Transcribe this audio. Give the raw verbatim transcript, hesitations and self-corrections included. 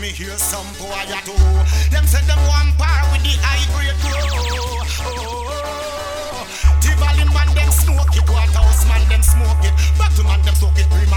me hear some boy at too. Them said them one par with the high grade grow. Oh, Tibalin man them smoke it, Waterhouse man them smoke it, Battle man them smoke it.